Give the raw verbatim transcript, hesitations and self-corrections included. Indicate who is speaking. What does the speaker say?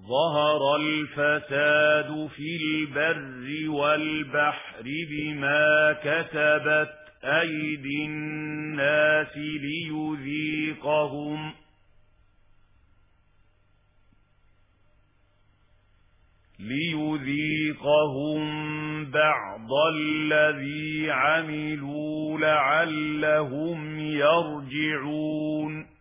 Speaker 1: ظهر الفساد في البر والبحر بما كسبت أيدي الناس ليذيقهم ليذيقهم بعض الذي عملوا لعلهم يرجعون